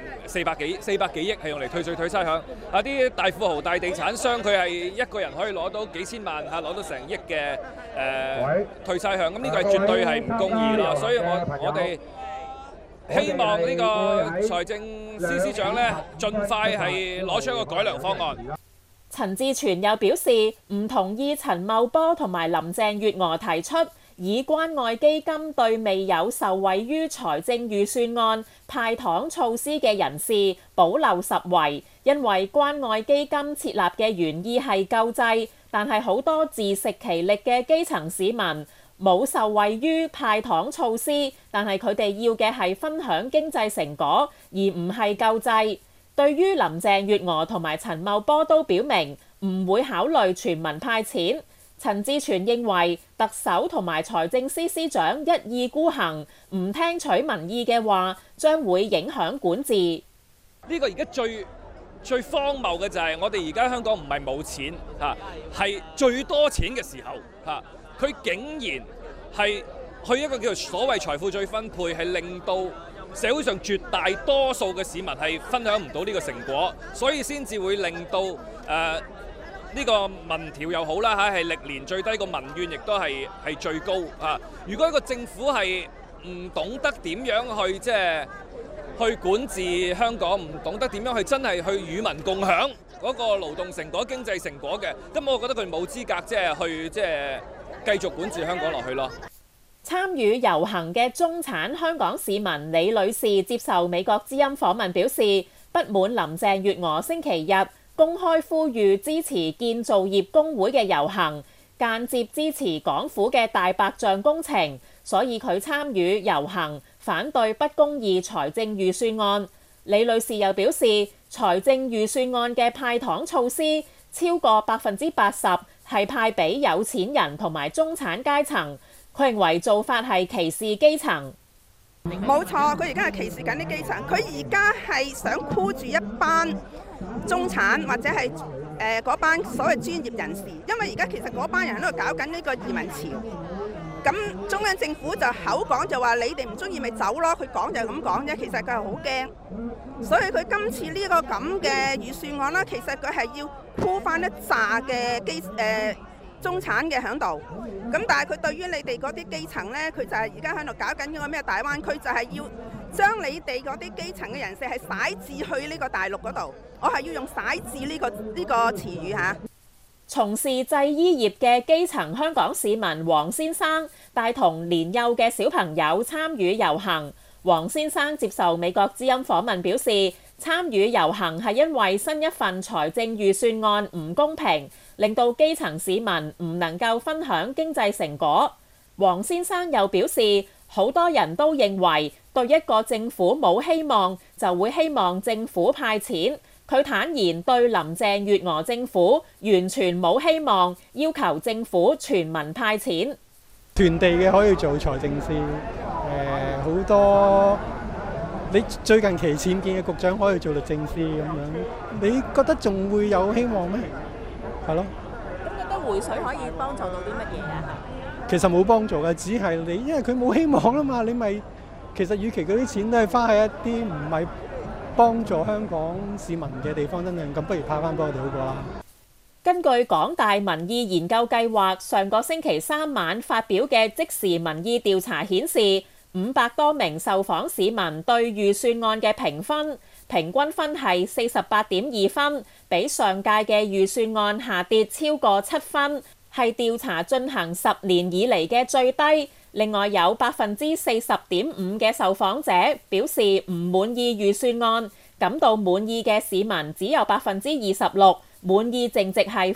400幾億係用嚟退稅退差餉。啲大富豪、大地產商佢係一個人可以攞到幾千萬攞到成億嘅退差餉，咁呢個係絕對係唔公義咯。所以我哋希望呢個財政司司長咧，盡快係攞出一個改良方案。 陳志全又表示唔同意陳茂波同埋林鄭月娥提出以關愛基金對未有受惠於財政預算案派糖措施嘅人士保留實惠，因為關愛基金設立嘅原意係救濟，但係好多自食其力嘅基層市民冇受惠於派糖措施，但係佢哋要嘅係分享經濟成果，而唔係救濟。對於林鄭月娥同埋陳茂波都表明唔會考慮全民派錢。陳志全認為特首同埋財政司司長一意孤行，唔聽取民意嘅話，將會影響管治。 呢個而家最荒謬嘅就係我哋而家香港唔係冇錢嚇，係最多錢嘅時候嚇，佢竟然係去一個叫做所謂財富再分配，係令到社會上絕大多數嘅市民係分享唔到呢個成果，所以先至會令到呢個民調又好啦嚇，係歷年最低，個民怨亦都係最高嚇。如果一個政府係唔懂得點樣去去管治香港，唔懂得點樣去真係去與民共享嗰個勞動成果、經濟成果嘅，咁我覺得佢冇資格去繼續管治香港落去咯。 參與遊行嘅中產香港市民李女士接受美國之音訪問表示，不滿林鄭月娥星期日公開呼籲支持建造業工會嘅遊行，間接支持港府嘅大白象工程，所以佢參與遊行反對不公義財政預算案。李女士又表示，財政預算案嘅派糖措施超過80%係派俾有錢人同埋中產階層，佢認為做法係歧視基層。 冇錯，佢而家係歧視緊啲基層，佢而家係想箍住一班中產或者係嗰班所謂專業人士，因為而家其實嗰班人喺度搞緊呢個移民潮。咁中央政府就口講就話你哋唔中意咪走咯，佢講就係咁講啫，其實佢係好驚，所以佢今次呢個咁嘅預算案啦，其實佢係要箍翻一紮嘅中產嘅喺度，咁但係佢對於你哋嗰啲基層呢，佢就係而家喺度搞緊呢個咩大灣區，就係要將你哋嗰啲基層嘅人士係徙置去呢個大陸嗰度，我係要用徙置呢個詞語嚇。 從事製衣業嘅基層香港市民黃先生帶同年幼嘅小朋友參與遊行。黃先生接受美國之音訪問表示，參與遊行係因為新一份財政預算案唔公平，令到基層市民唔能夠分享經濟成果。黃先生又表示，好多人都認為對一個政府冇希望，就會希望政府派錢。佢坦言對林鄭月娥政府完全冇希望，要求政府全民派錢。 囤地嘅可以做財政司，好多你最近期僭建嘅局長可以做律政司咁樣，你覺得仲會有希望咩？係咯。 咁覺得匯水可以幫助到啲乜嘢啊？ 其實冇幫助嘅，只係你，因為佢冇希望啦嘛，你咪其實與其嗰啲錢都係花喺一啲唔係幫助香港市民嘅地方，真係咁，不如派翻俾我哋好過啦。 根據港大民意研究計劃上個星期三晚發表嘅即時民意調查顯示，500多名受訪市民對預算案嘅評分，平均分係48.2分，比上屆嘅預算案下跌超過7分，係調查進行10年以嚟嘅最低。另外有40.5%嘅受訪者表示唔滿意預算案，感到滿意嘅市民只有26%，滿意淨值係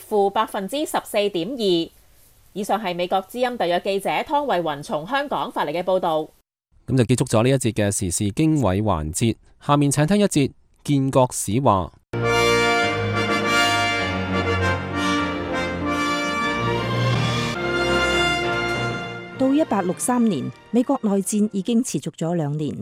-14.2%。以上係美國之音特約記者湯慧雲從香港發嚟嘅報導。 咁就結束咗呢一節嘅時事經緯環節，下面請聽一節建國史話。 到1863年，美國內戰已經持續咗2年。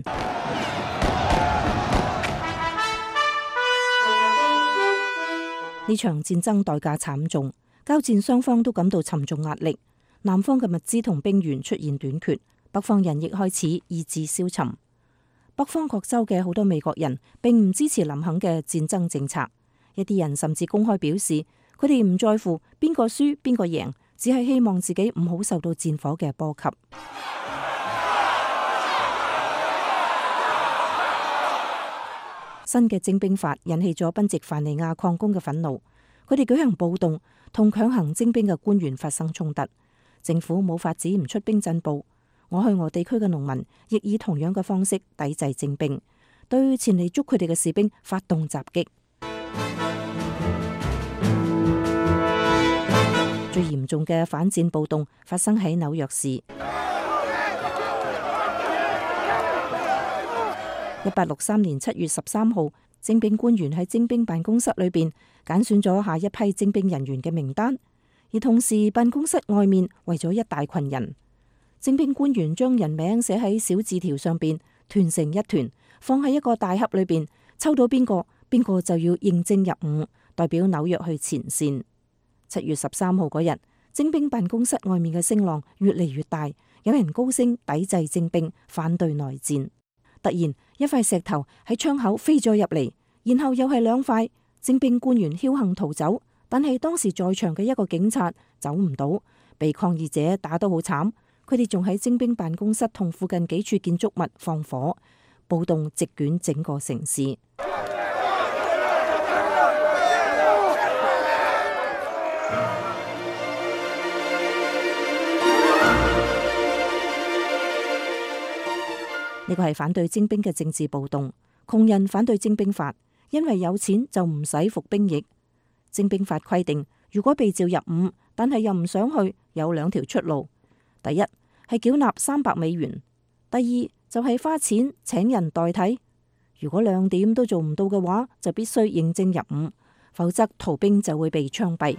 呢場戰爭代價慘重，交戰雙方都感到沉重壓力。南方嘅物資同兵源出現短缺，北方人亦開始意志消沉。北方各州嘅好多美國人並唔支持林肯嘅戰爭政策，一啲人甚至公開表示，佢哋唔在乎邊個輸邊個贏，只係希望自己唔好受到戰火嘅波及。新嘅徵兵法引起咗賓夕凡尼亞礦工嘅憤怒，佢哋舉行暴動，同強行徵兵嘅官員發生衝突。政府冇法子唔出兵鎮暴。我去我地區嘅農民亦以同樣嘅方式抵制徵兵，對前嚟捉佢哋嘅士兵發動襲擊。最嚴重嘅反戰暴動發生喺紐約市。1863年7月13號，徵兵官員喺徵兵辦公室裏邊揀選咗下一批徵兵人員嘅名單，而同時辦公室外面圍咗一大群人。徵兵官員將人名寫喺小字條上邊，團成一團，放喺一個大盒裏邊， 抽到邊個，邊個就要應徵入伍，代表紐約去前線。7月13號嗰日，徵兵辦公室外面嘅聲浪越嚟越大，有人高聲抵制徵兵，反對內戰。突然一塊石頭喺窗口飛咗入嚟，然後又係2塊。徵兵官員僥倖逃走，但係當時在場嘅一個警察走唔到，被抗議者打得好慘。佢哋仲喺徵兵辦公室同附近幾處建築物放火，暴動席捲整個城市。呢個係反對徵兵嘅政治暴動。窮人反對徵兵法，因為有錢就唔使服兵役。徵兵法規定，如果被召入伍，但係又唔想去，有2條出路。第一係繳納$300，第二就係花錢請人代替。如果2點都做唔到嘅話，就必須應徵入伍，否則逃兵就會被槍斃。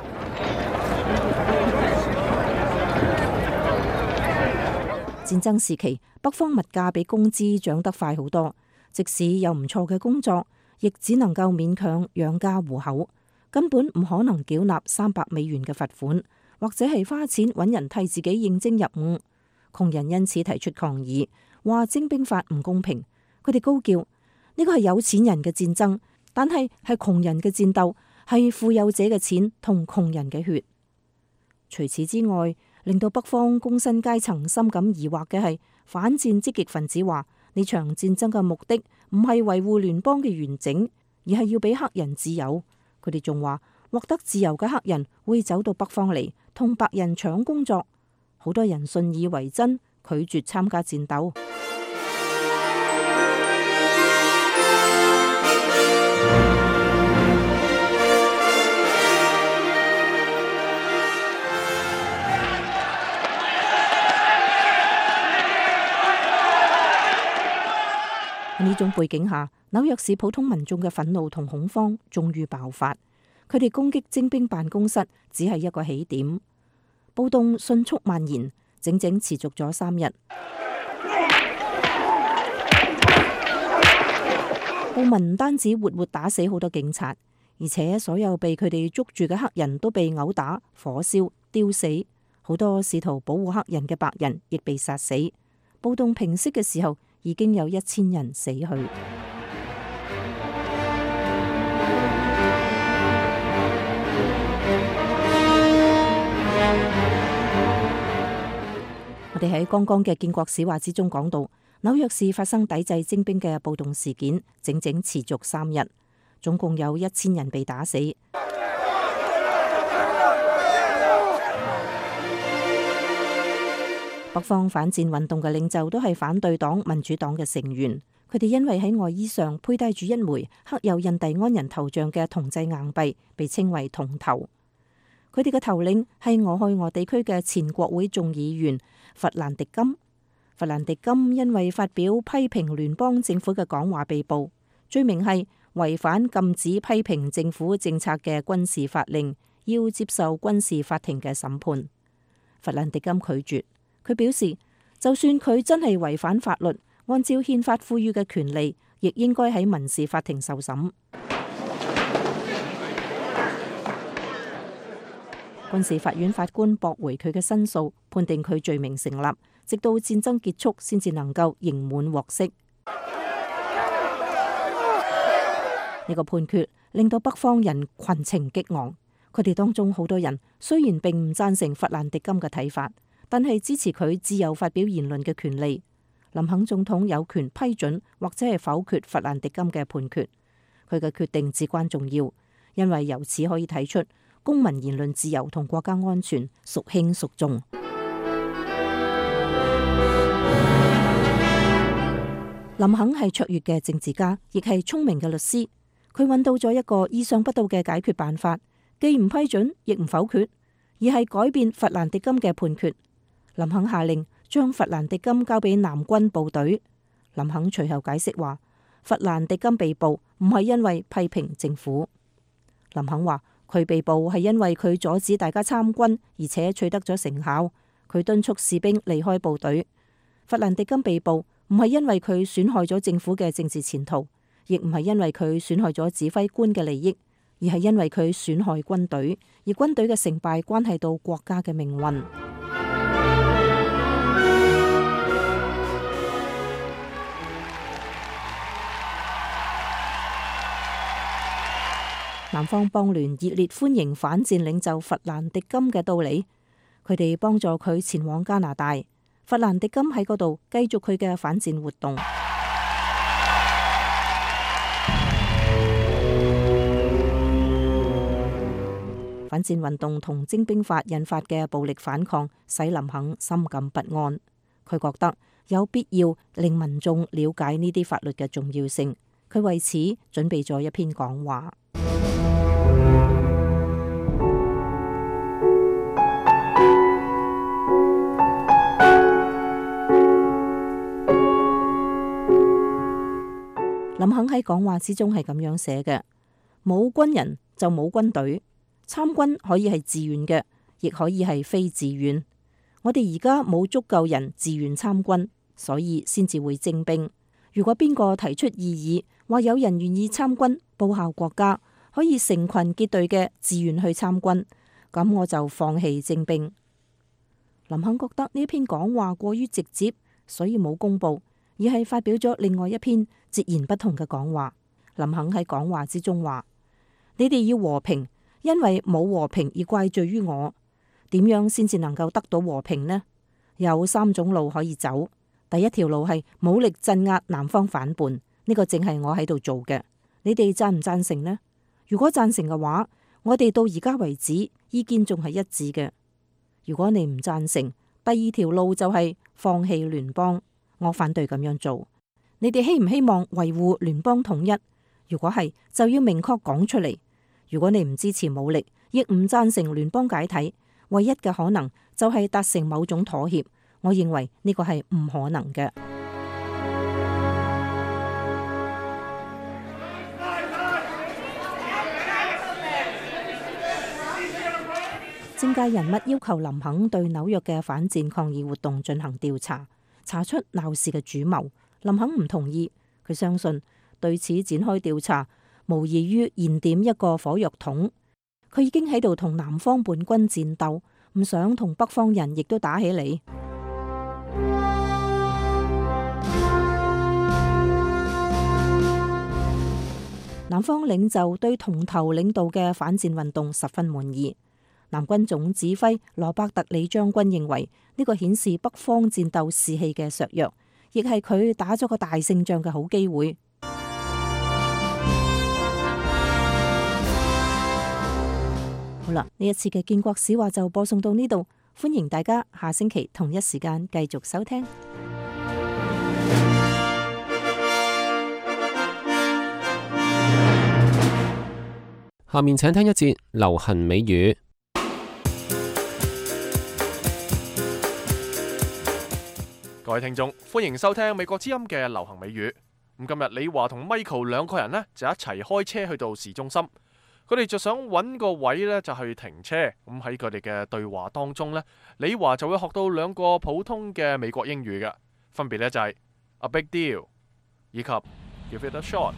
戰爭時期，北方物價比工資漲得快好多，即使有唔錯嘅工作，亦只能夠勉強養家糊口，根本唔可能繳納$300嘅罰款，或者係花錢揾人替自己應徵入伍。窮人因此提出抗議，話徵兵法唔公平。佢哋高叫：呢個係有錢人嘅戰爭，但係窮人嘅戰鬥，係富有者嘅錢同窮人嘅血。除此之外，令到北方工薪階層深感疑惑嘅係，反戰積極分子話呢場戰爭嘅目的唔係維護聯邦嘅完整，而係要俾黑人自由。佢哋仲話獲得自由嘅黑人會走到北方嚟同白人搶工作。好多人信以為真，拒絕參加戰鬥。喺呢種背景下，紐約市普通民眾嘅憤怒同恐慌終於爆發。佢哋攻擊徵兵辦公室只係一個起點，暴動迅速蔓延，整整持續咗3日。暴民唔單止活活打死好多警察，而且所有被佢哋捉住嘅黑人都被毆打、火燒、丟死。好多試圖保護黑人嘅白人亦被殺死。暴動平息嘅時候，已經有1000人死去。我哋喺剛剛嘅建國史話之中講到，紐約市發生抵制徵兵嘅暴動事件，整整持續3日，總共有1000人被打死。北方反戰運動嘅領袖都係反對黨民主黨嘅成員，佢哋因為喺外衣上佩戴住一枚刻有印第安人頭像嘅銅製硬幣，被稱為銅頭。佢哋嘅頭領係俄亥俄地區嘅前國會眾議員弗蘭迪金。弗蘭迪金因為發表批評聯邦政府嘅講話被捕，罪名係違反禁止批評政府政策嘅軍事法令，要接受軍事法庭嘅審判。弗蘭迪金拒絕。佢表示，就算佢真係違反法律，按照憲法賦予嘅權利，亦應該喺民事法庭受審。軍事法院法官駁回佢嘅申訴，判定佢罪名成立，直到戰爭結束先至能夠刑滿獲釋。呢個判決令到北方人群情激昂，佢哋當中好多人雖然並唔贊成弗蘭迪金嘅睇法，但係支持佢自由發表言論嘅權利。林肯總統有權批准或者係否決弗蘭迪金嘅判決，佢嘅決定至關重要，因為由此可以睇出公民言論自由同國家安全孰輕孰重。林肯係卓越嘅政治家，亦係聰明嘅律師，佢揾到咗一個意想不到嘅解決辦法，既唔批准亦唔否決，而係改變弗蘭迪金嘅判決。林肯下令將弗蘭迪金交俾南軍部隊。林肯隨後解釋話，弗蘭迪金被捕唔係因為批評政府。林肯話佢被捕係因為佢阻止大家參軍，而且取得咗成效。佢敦促士兵離開部隊。弗蘭迪金被捕唔係因為佢損害咗政府嘅政治前途， 亦唔係因為佢損害咗指揮官嘅利益，而係因為佢損害軍隊，而軍隊嘅成敗關係到國家嘅命運。南方邦聯熱烈歡迎反戰領袖弗蘭迪金嘅到嚟，佢哋幫助佢前往加拿大。弗蘭迪金喺嗰度繼續佢嘅反戰活動。反戰運動同徵兵法引發嘅暴力反抗，使林肯深感不安。佢覺得有必要令民眾了解呢啲法律嘅重要性。佢為此準備咗一篇講話。林肯喺講話之中係咁樣寫嘅：冇軍人就冇軍隊，參軍可以係自願嘅，亦可以係非自願。我哋而家冇足夠人自願參軍，所以先至會徵兵。如果邊個提出異議，話有人願意參軍報效國家，可以成群結隊嘅自願去參軍，咁我就放棄徵兵。林肯覺得呢篇講話過於直接，所以冇公佈，而係發表咗另外一篇截然不同嘅講話。林肯喺講話之中話：你哋要和平，因為冇和平而怪罪於我。點樣先至能夠得到和平呢？有3種路可以走。第一條路係武力鎮壓南方反叛，呢個正係我喺度做嘅。你哋贊唔贊成呢？如果贊成嘅話，我哋到而家為止意見仲係一致嘅。如果你唔贊成，第二條路就係放棄聯邦。我反對咁樣做。你哋希唔希望維護聯邦統一？如果係，就要明確講出嚟。如果你唔支持武力，亦唔贊成聯邦解體，唯一嘅可能就係達成某種妥協。我認為呢個係唔可能嘅。政界人物要求林肯對紐約嘅反戰抗議活動進行調查，查出鬧事嘅主謀。林肯唔同意，佢相信對此展開調查無異於燃點一個火藥桶。佢已經喺度同南方叛軍戰鬥，唔想同北方人亦都打起嚟。南方領袖對同頭領導嘅反戰運動十分滿意。南軍總指揮羅伯特李將軍認為呢個顯示北方戰鬥士氣嘅削弱，亦係佢打咗個大勝仗嘅好機會。好啦，呢一次嘅建國史話就播送到呢度，歡迎大家下星期同一時間繼續收聽。 下面請聽一節流行美語。 各位聽眾，歡迎收聽美國之音嘅流行美語。咁今日李華同 Michael 兩個人呢，就一齊開車去到市中心，佢哋就想揾個位呢，就去停車。咁喺佢哋嘅對話當中呢，李華就會學到2個普通嘅美國英語嘅，分別呢就係 a big deal 以及 give it a shot。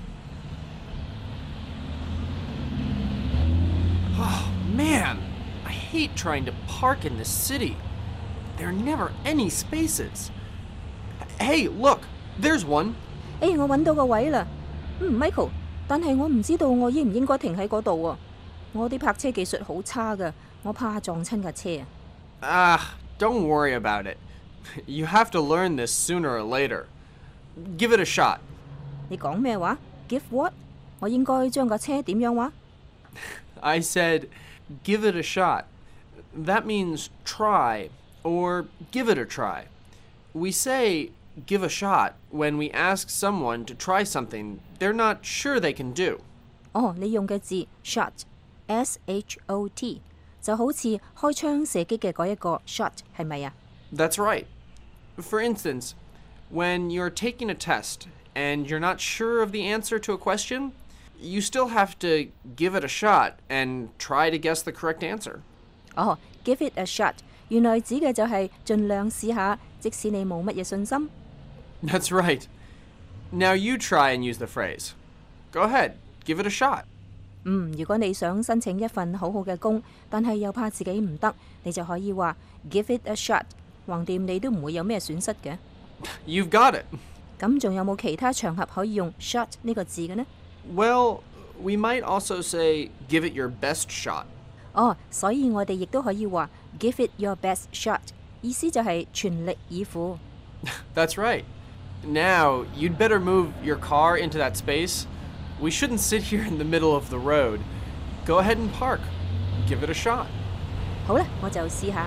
Oh man, I hate trying to park in the city. There are never any spaces. Hey, look, there's one. 我揾到個位啦。Michael， 但係我唔知道我應唔應該停喺嗰度啊。我啲泊車技術好差噶，我怕撞親架車啊。 Don't worry about it. You have to learn this sooner or later. Give it a shot. 你講咩話 ？Give what？ 我應該將架車點樣話 ？I said, give it a shot. That means try, or give it a try. We say give a shot when we ask someone to try something they're not sure they can do. 你用嘅字 shot, S-H-O-T, 就好似開槍射擊嘅嗰一個 shot, 係咪啊？ That's right. For instance, when you're taking a test and you're not sure of the answer to a question, you still have to give it a shot and try to guess the correct answer. Give it a shot. 原來指嘅就係盡量試下，即使你冇乜嘢信心。 That's right. Now you try and use the phrase. Go ahead, give it a shot. 如果你想申請一份好好嘅工，但係又怕自己唔得，你就可以話 give it a shot， 橫掂你都唔會有咩損失嘅。 You've got it. 咁仲有冇其他場合可以用 shot 呢個字嘅呢？ Well, we might also say give it your best shot. 所以我哋亦都可以話 give it your best shot， 意思就係全力以赴。 That's right. Now, you'd better move your car into that space. We shouldn't sit here in the middle of the road. Go ahead and park. Give it a shot. 好啦，我就試下。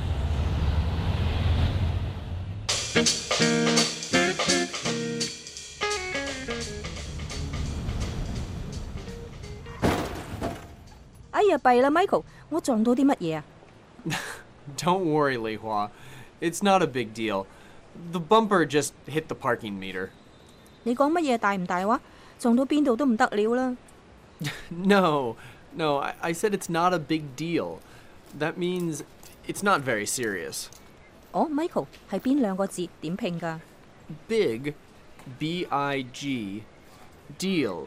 哎呀，弊啦 ，Michael， 我撞到啲乜嘢啊？ Don't worry, Lei Hua. It's not a big deal. The bumper just hit the parking meter. 你講乜嘢大唔大話？撞到邊度都唔得了啦。 No, I said it's not a big deal. That means it's not very serious. Michael， 係邊兩個字？點拼㗎？ Big, B-I-G, deal,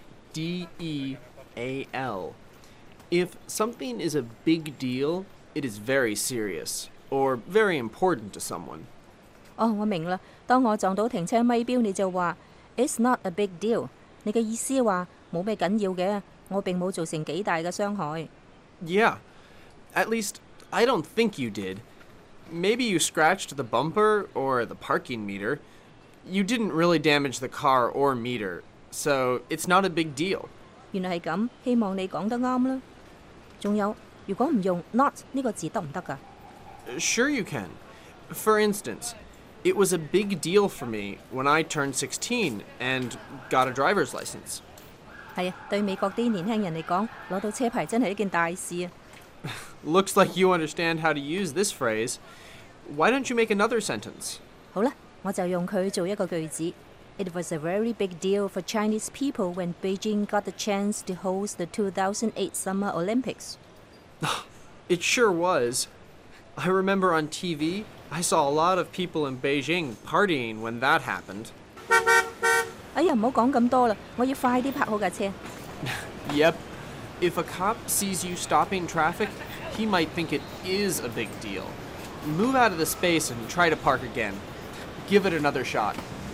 D-E-A-L. If something is a big deal, it is very serious or very important to someone. 我明啦。當我撞到停車咪標，你就話 It's not a big deal。你嘅意思話冇咩緊要嘅，我並冇造成幾大嘅傷害。 Yeah, at least I don't think you did. Maybe you scratched the bumper or the parking meter. You didn't really damage the car or meter, so it's not a big deal. 原來係咁，希望你講得啱啦。仲有，如果唔用 not 呢個字得唔得㗎？ Sure you can. For instance, it was a big deal for me when I turned 16 and got a driver's license. 係啊，對美國啲年輕人嚟講，攞到車牌真係一件大事啊。 Looks like you understand how to use this phrase. Why don't you make another sentence? 好啦，我就用佢做一個句子。It was a very big deal for Chinese people when Beijing got the chance to host the 2008 Summer Olympics. It sure was. I remember on TV, I saw a lot of people in Beijing partying when that happened. 哎呀，唔好講咁多啦，我要快啲泊好架車。 Yep. If a cop sees you stopping traffic, he might think it is a big deal. Move out of the space and try to park again. Give it another shot.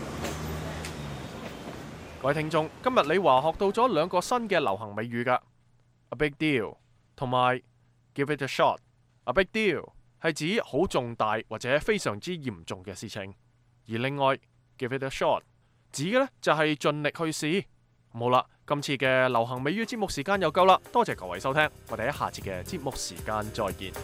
各位聽眾，今日李華學到咗兩個新嘅流行美語㗎 ，a big deal 同埋 give it a shot。a big deal 係指好重大或者非常之嚴重嘅事情，而另外 give it a shot 指嘅呢就係盡力去試。好啦，今次嘅流行美語節目時間又夠啦，多謝各位收聽，我哋喺下次嘅節目時間再見。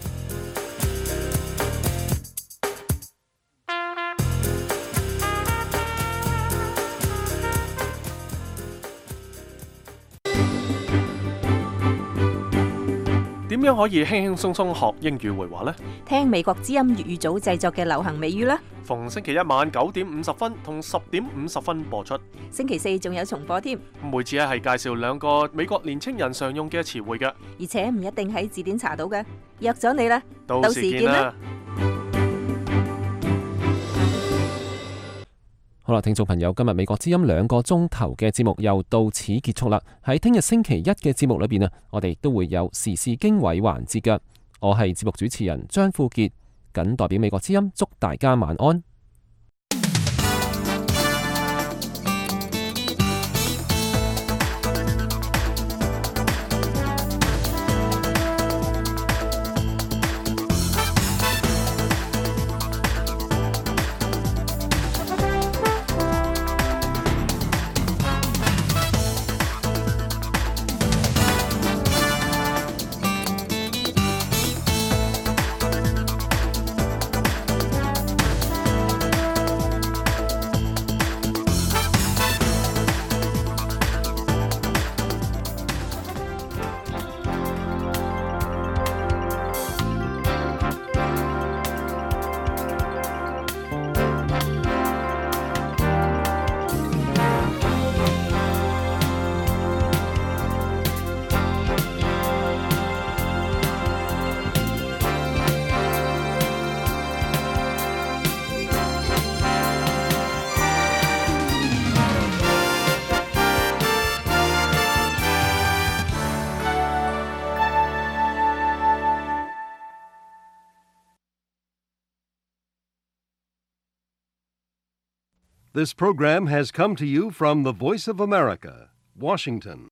點樣可以輕輕鬆鬆學英語會話呢？ 聽美國之音粵語組製作嘅流行美語啦。 逢星期一晚9:50同10:50播出。 星期四仲有重播添。 每次係介紹兩個美國年青人常用嘅詞彙嘅， 而且唔一定喺字典查到嘅。約咗你啦， 到時見啦。 好啦，聽眾朋友，今日美國之音2個鐘頭嘅節目又到此結束啦。喺聽日星期一嘅節目裏邊啊，我哋都會有時事經緯環節嘅。我係節目主持人張富傑，謹代表美國之音祝大家晚安。 This program has come to you from the Voice of America, Washington.